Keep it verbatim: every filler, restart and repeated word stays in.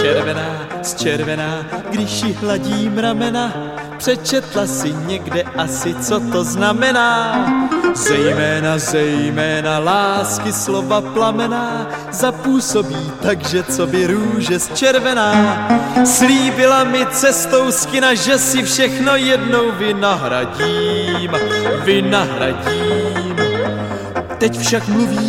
červená, zčervená, když jí hladím ramena, přečetla si někde asi, co to znamená. Zejména, zejména lásky slova plamená zapůsobí, takže co by růže zčervená. Slíbila mi cestou z kina, že si všechno jednou vynahradím, vynahradím. Teď však mluví